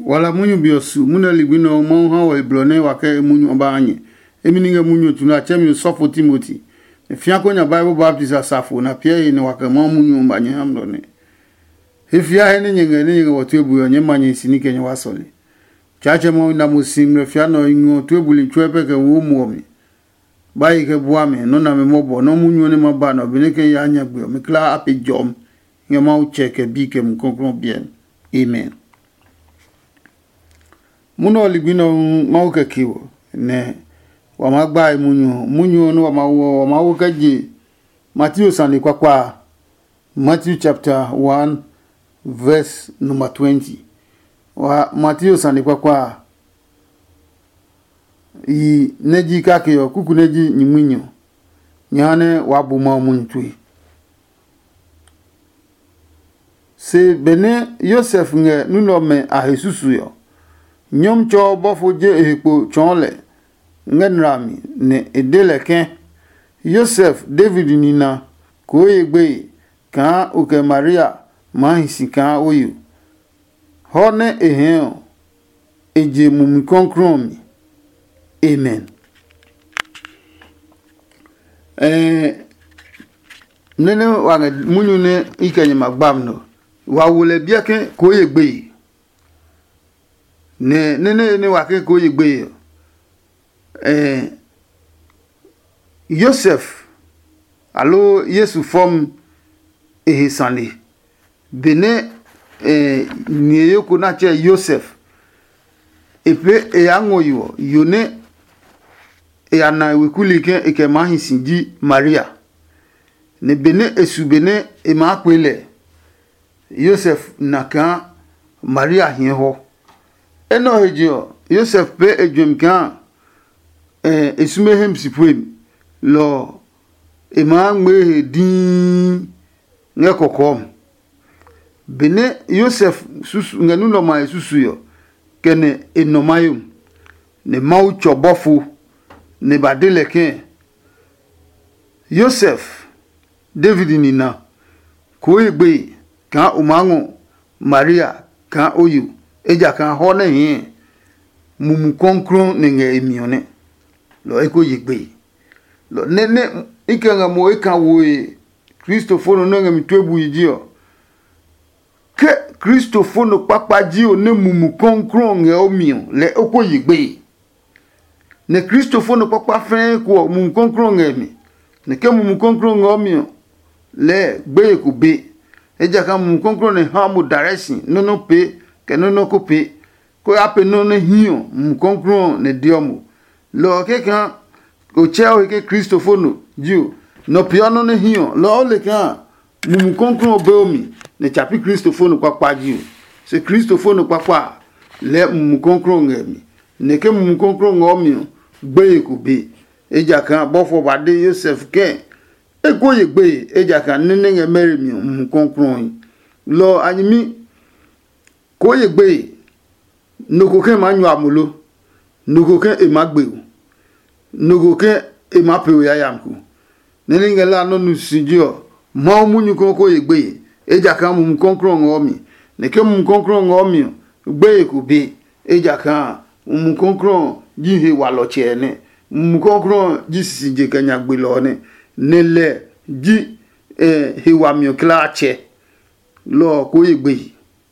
wala munyu biosu muna ligbino mo ha wa iblone wa ke munyu ba anye emininge munyu tuna chemi sofo Timothy fiako nya Bible Baptist asafo na pia ni wa ke mo munyu ba anye amdone hefia he nyenge watu ebu onye manye sinike nya wasole chache mo na musimre fiano ingo tu ebu linchwepe ke wo muomi bayi ke buame no na me mobo no munyu ne maba no bineke ya anya gbe me kla ape jom nge ma ucheke bi ke mkonkron bien amen. Muno ligbino mauke kiwo ne wamagba munyu no wamawo kaje Matthew sani kwa Matthew chapter 1 verse number 20 wa Matthew sani kwa i neji kake yo kuku neji nyimunyo nyane wabu ma muntui se bene Yosef nge nuno me ahesusu yo nyom cho bofo je ehpo chonle ngenrami ne edeleke Yosef David nina ko yegbe kan oke Maria mahisi kan oyu hone ehien eje mumi konkromi amen. Nene wanga munyu ne ikenye magbam no wa wole biake ko yegbe ne wake ko yegbe Yosef alo Yesu form ehisani bene nieyoko na che Yosef epe eyango yo yone eyana wekulike eke mahisinji Maria ne bene esu bene emakwele Yosef naka Maria hiho eno hejo Yosef pe ejumkan esumehem sipwem lo emangwe din ngekokom bene Yosef susu nganu no ma susu yo kene enomayum ne mau chobofu ne badeleke Yosef David nina ko egbe kan umango Maria kan oyu eja kan hone hin mumu konkron nge emione lo eko yegbe lo nene ikenga mo eka wo Christopher no nge mitwebu yijio ke Christopher no papa ji o ne mumu konkron nge omio le oko yegbe ne Christopher no papa fen ko mumu konkron nge mi ne ke mumu konkron nge omio le gbe ku be eja kan mumu konkron ne hamu direction no pe ke no ko pe ko ape no ne hiyo mumu konkron ne diomo lo ke kan o cheo ke Christopher no ju no piano ne hiyo lo le kan mumu konkron be omi ne chapi Christopher no papa ji se Christopher no papa le mumu konkron nge mi ne ke mumu konkron nge omio gbe ku be eja kan bofo bade Yosef ke eko ye gbe eja kan nene nge meri mi mumu konkron lo anyimi ko ye gbe noko ke manyu amulo noko ke emagbe noko ke emape o yayamku nene nge la no nusinjo mo munyu ko ye gbe eja kan mumu konkron omi ne ke mumu konkron omi gbe ku be eja kan mumu konkron jihe waloche ne mumu konkron jisije kanya gbe lo ne nele ji hewa mi klache lo ko ye gbe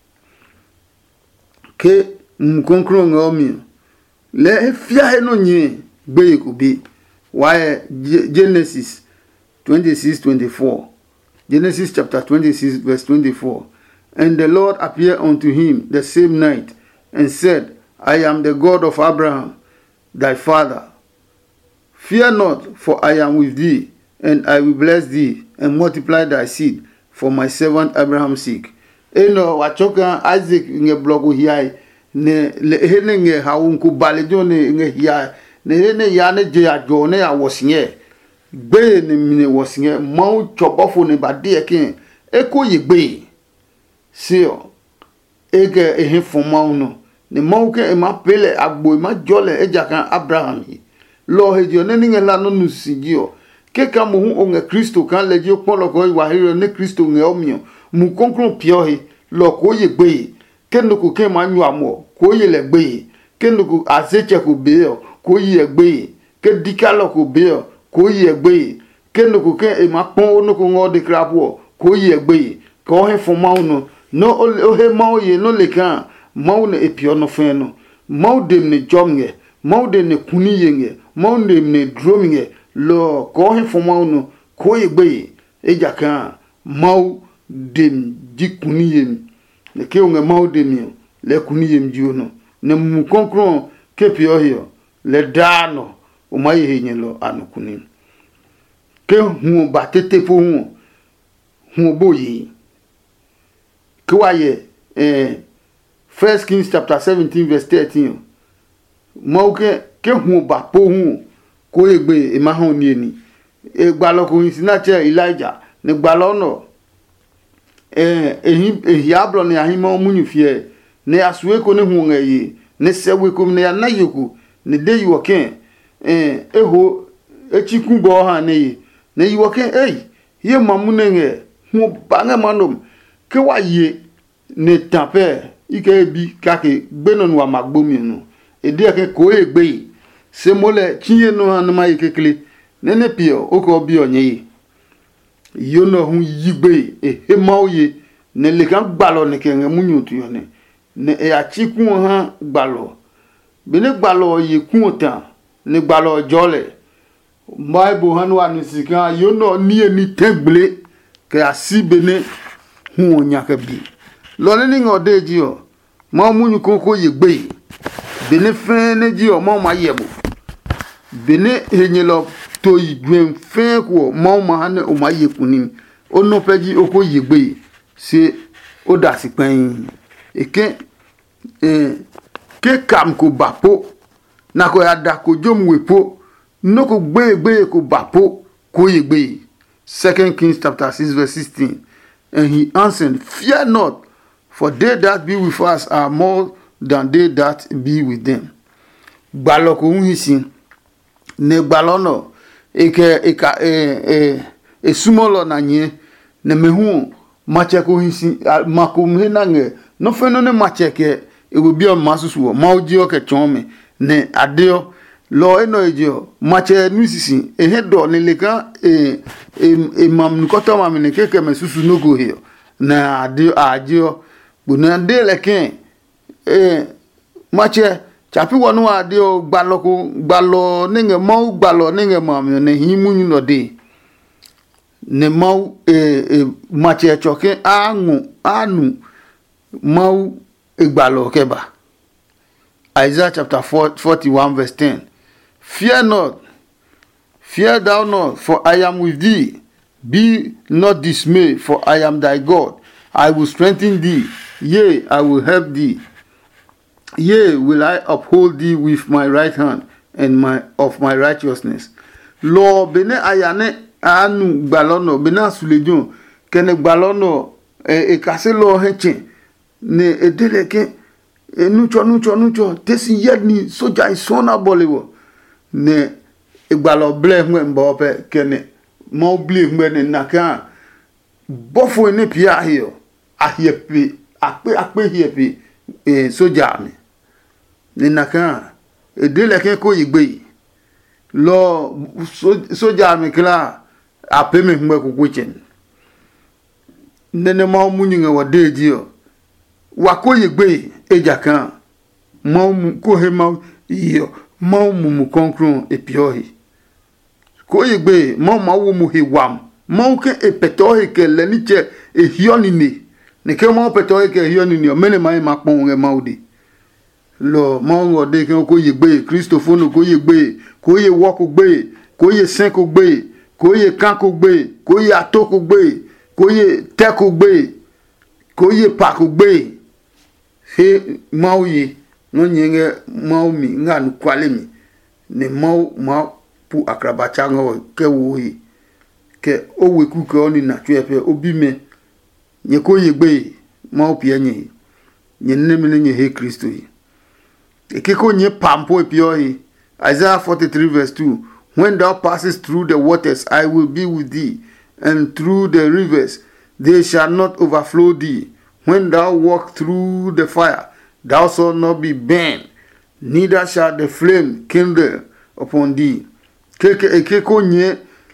ke mkonkron omi le fia no nyi gbe ku bi wa Genesis 26:24 Genesis chapter 26 verse 24 and the Lord appeared unto him the same night and said, I am the God of Abraham thy father, fear not, for I am with thee, and I will bless thee and multiply thy seed for my servant Abraham's sake. Eno wachoka Isaac nge blogu hiai ne hene nge haunku balejo ne nge hiai ne hene ya ne je ajo ne ya wosinye gbe ne mine wosinye mau chobofo ne badie kin eko yegbe sio ege ehin fomau no ne mau ke ma pele agbo ma jole eja kan Abraham lo hejo ne nge la no nusigio ke ka mu hu onge Kristo kan lejo polo ko wa hero ne Kristo nge omio mu konkron piohi lo ko yegbe kendo ko ke manyu amo ko ye le gbe kendo ko azeche ko be ko ye gbe ke dikalo ko be ko ye gbe kendo ko ke e ma pon no ko ngode krapo ko ye gbe ko he fo mauno no o he mau ye no le kan mau ne epio no fe no mau dem ne jomnge mau de ne kuni yenge mau dem ne dromnge lo ko he fo mauno ko ye gbe e jaka mau dem jikuni yem ne ke unge mau dem le kuni yem jiono ne mu konkron ke pio hio le dano o mai henye lo anukuni ke hu batete po hu boyi ke waye 1 Kings chapter 17 verse 13 mo ke hu ba po hu ko egbe e ma hon ni eni e gba lo ko sina che Elijah ne gba lo no ehiablo ne ahimo munyu fie ne asue ko ne hu ngaye ne sewe ko ne na yoku ne de yiwo ken eho echiku bo ha ne yiwo ken ye mamu ne nge hu banga manom ke waye ne tape ike bi kake gbenon wa magbomi no ede ke ko egbe se mole chiye no han ma ikekele nene pio oko bi onye yo no hu yigbe he mauye ne le kan gbalo ne ke munyu tu yo ne achiku han gbalo bene gbalo ye kunta ne gbalo jole Bible han wa ni sika yo no ni eni tegble ke asibene hu onya ke bi lo ni ngode ji o ma munyu koko ye gbe bene fe ne ji o ma yebo bene henyelo to igwen fe ko ma han o ma ye kunim ono peji oko ye gbe se o da si pen eke ke kam ko bapo na ko ya da ko jom wepo no ko gbe ko bapo ko ye gbe 2 Kings chapter 6 verse 16 and he answered, fear not, for they that be with us are more than they that be with them. Gbalo ko unhisin ne gbalono e sumolo na nye ne mehu mache ko unhisin makum nange no feno ne mache ke e go bi o masusu ma oji o ke chome ne adeo lo eno ejo mache nusisi ehedo ne leka mam nkoto mam ne keke mesusu no go here na adeo ajo buna de leke mache chapi wonu adeo gbalo ninge mau gbalo ninge mam ne himunyu no de ne mau mache choke anu mau igbalo keba. Isaiah chapter 41 verse 10. Fear not, fear thou not, for I am with thee. Be not dismayed, for I am thy God. I will strengthen thee, yea, I will help thee. Yea, will I uphold thee with my right hand and of my righteousness. Lord, bene ayane anu gbalono, bene asulejon, kene gbalono kase lo heche, ne edeleke, nucho, tesi yedni soja isona bolewo. Ne igbalo ble mwe mbope kene mo ble mwe ne naka bofo ne pia hiyo ahiepe akpe hiepe soja mi ne naka edele ke ko igbe lo soja mi kla ape me mwe ko kuchen nene mo munyinga wadeji o wako igbe ejakan mo ko he mo iyo mau mumu konkron epiohi ko yegbe mau mawu mu hewam mau ke epetohi ke leniche ehionini ne ke mau petohi ke ehionini mene mai makpon nge maudi lo mau ngode ke ko yegbe Christophone ko yegbe ko ye woko gbe ko ye sen ko gbe ko ye kan ko gbe ko ye atoko gbe ko ye teko gbe ko ye pa ko gbe he mau ye no nyenge mau mi nganu kwalemi ne mau pu akrabacha ngo ke wohi ke owe ku ke oni na twepe obime nye ko yegbe mau pia nye nemme nye he Kristo yi ke ko nye pampo epio yi Isaiah 43 verse 2 when thou passest through the waters I will be with thee and through the rivers they shall not overflow thee when thou walk through the fire, thou shalt not be burned, neither shall the flame kindle upon thee. Eke konye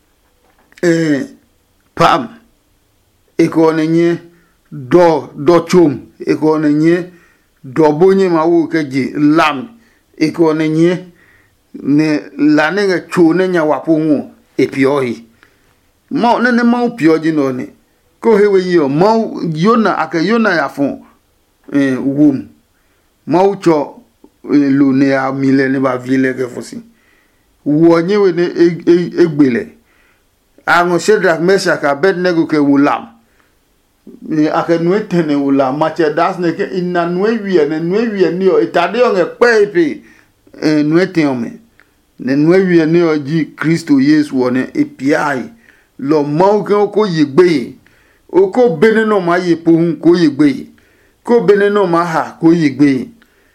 pam, eko nenye do chum, eko nenye do bonye mawu keji lam, eko nenye ne lanenge chune nya wapungu epiohi. Mau nene mau pioji no ne. Ko hewe yo mau yona ake yona ya fon wom. Mau cho lu ne a mile ne ba vile ke fosi. Wo nyewe ne egbele. Ango Shadrach, Meshach, Abednego ke wulam. Ake nwe tene wulam. Mache das ne ke ina nwe wiye ni o itade o nge pepe nwe teome. Ne nwe wiye ni o ji Kristo Yesu one epiai. Lo mau ke ko yegbe. Oko bene no ma ye pohun ko yegbe. Ko bene no ma ha ko yegbe.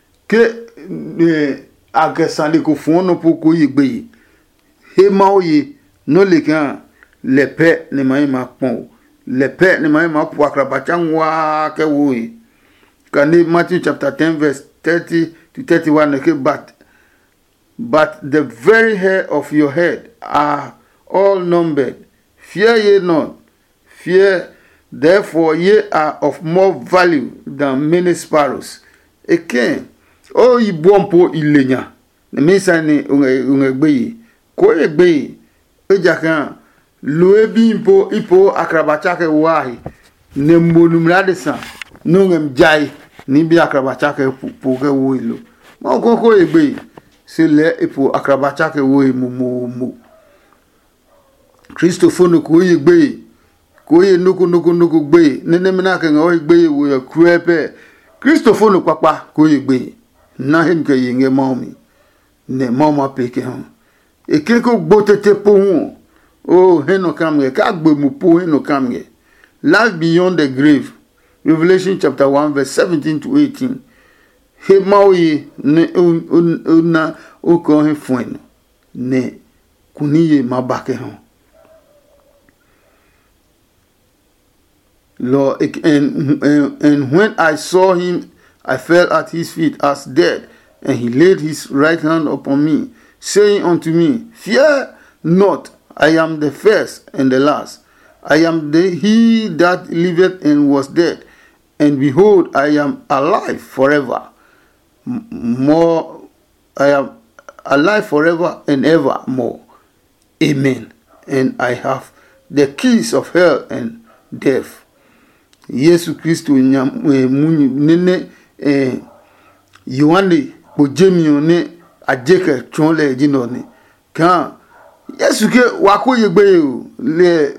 Ke agesande ko fon no po ko yegbe. He mau ye no le kan le pe ne mai ma pon. Le pe ne mai ma po akrabacha wa ke wo yi. Kane Matthew chapter 10 verse 30 to 31 ke but the very hair of your head are all numbered. Fear ye not. Fear, therefore ye are of more value than many sparrows. Again, oh ye bompo ilenya. Ne mesa ne ungegbe. Ko egbe. Ejakan loebi ipo akrabacha ke wahi. Ne monumrade san. Nungem jai ni bi akrabacha ke po ke wo ilo. Ma ko egbe. Se le ipo akrabacha ke wo mu. Christopher no ko yegbe. Koye nuku gbe nene mena ke ngo gbe wo ya kruepe Christopher no papa koye gbe na hen ke yenge mami ne mama peke han e ke ko gbotete po hu o heno kamge ka gbe mu po heno kamge. Life beyond the grave, Revelation chapter 1 verse 17 to 18. He mawi ne una o ko he fuen ne kuniye mabake han. Lord, and when I saw him, I fell at his feet as dead, and he laid his right hand upon me, saying unto me, Fear not, I am the first and the last. I am he that liveth and was dead, and behold, I am alive forever. I am alive forever and evermore. Amen. And I have the keys of hell and death. Yesu Kristo munyi nene Yohane bojemio ne ajeke chonle jino ne kan Yesu ke wako yegbe o le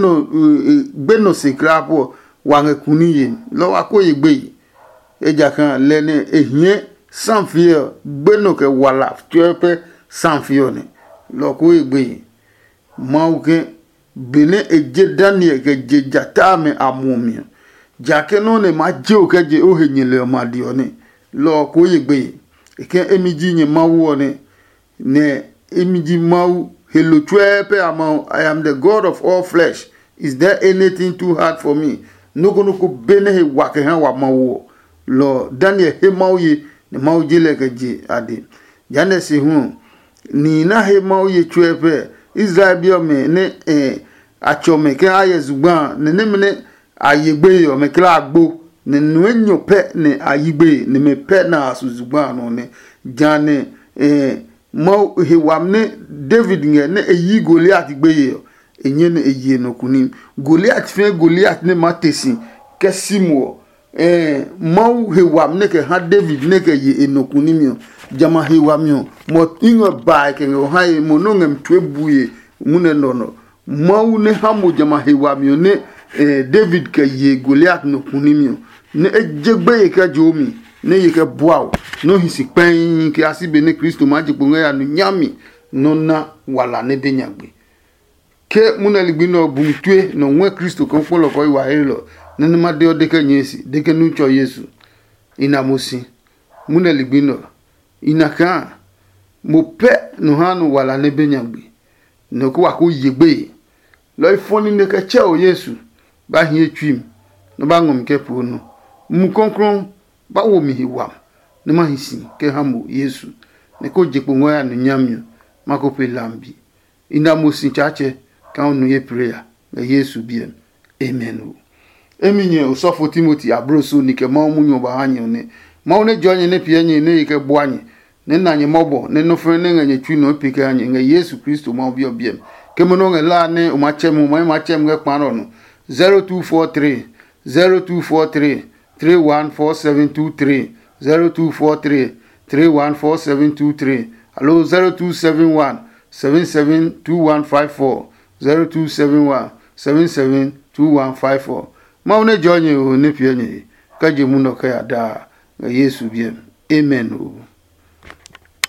gbeno sekrapo wange kuniye lo wako yegbe eja kan le ne ehie sanfio gbeno ke wala tuepe sanfio ne lo ko yegbe mauke bene eje Daniel ke je jata me amumi jake no ne ma je o ke je o henyele ma dio ne lo ko yegbe eke emiji nye mawu ne emiji mawu hello twepe ama I am the God of all flesh. Is there anything too hard for me? Noko bene he wake han wa mawu lo Daniel he mawu ye ne mawu jele ke je ade jane se hu ni na he mawu ye twepe Israel bio me ne achome ke ayezugban ne mene ayegbe yo me kla agbo ne nwenyo pe ne ayigbe ne me pe na asuzugban no ne jane mo he wamne David ne eyi Goliath gbe yo enye ne eyi no kunim Goliath ne matesi kesimo mo he wamne ke ha David ne ke ye enokunim yo jama he wamyo mo ingo ba ke ngo ha mo no ngem twebuye mune nono mau ne hamu jama hewamio ne David ke ye Goliath no kunimio ne ejegbe ke jomi ne ye ke boawo no hisi pen ke asibe ne Kristo maji ponga ya no nyami no na wala ne denyagbe ke muna ligbino bumtwe no nwe Kristo kon folo ko iwa helo ne ma de odeke nyesi deke nucho Yesu ina mosi muna ligbino inaka mo pe no hanu wala ne benyagbe no ko wako yegbe lo ifoni ne ke che o Yesu ba hie twim no ba ngom ke pu no mu konkron ba wo mi hiwa ne ma hisi ke hamu Yesu ne ko je pongo ya no nyamyo mako pe lambi ina mo sin chache ka onu ye prayer na Yesu bien amen. Eminye Osofo Timothy abroso ni ke ma omunyo ba hanye ne ma one jonye ne pianye ne ke boanye ne nanye mobo ne no fre ne nganye twi no pike anye nga Yesu Kristo ma obi obiem ke mo no ngela ne o ma chem nge kparo no 0243 314723 0243 314723 allo 0271 772154 0271 772154 ma one jonye o ne pianye ka je mu no ka ya da nga Yesu bien amen.